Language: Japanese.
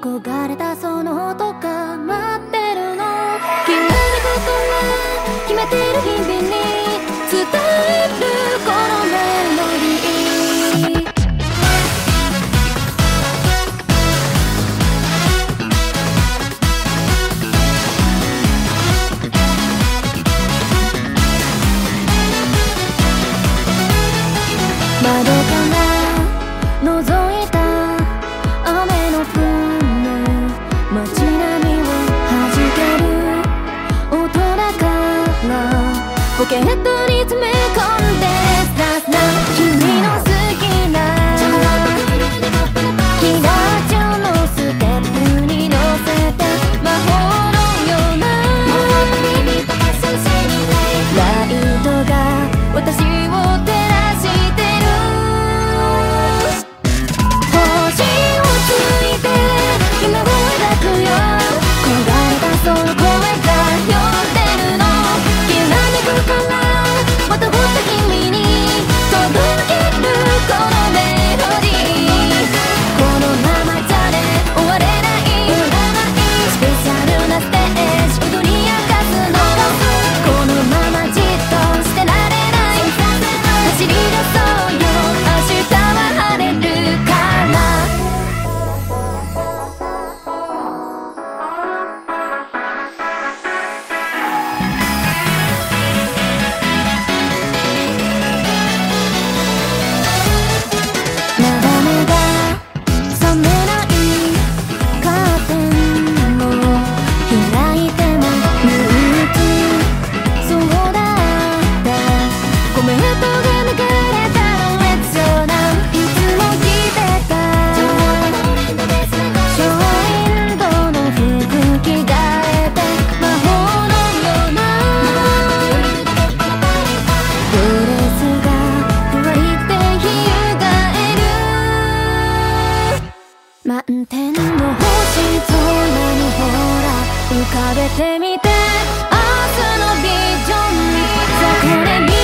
憧れたその音が待ってるの。きらめくから決めてる日々に伝えるこのメロディー。窓から覗いた雨の降る街並みを弾ける音だからポケットに詰め込んでさすな君の好きなキラーチューンのステップに乗せて魔法のようなライトが私を照らしてる。星をついて夢を描くよ。焦がれたその声が呼んでるの。きらめくからまたふった君に届けるこのメロディー。このままじゃね終われないスペシャルなステージ踊り明かすの。このままじっとしてられない走り出そうよ明日は晴れるから。眺めが覚めないカーテンを開いても憂鬱そうだったコメントが抜けれたのレッツョナルいつも着てたショーウィンドウの服着替えて魔法のようなドレスがふわりって翻る満天の星空にほら浮かべてみて明日のビジョンにさあこれ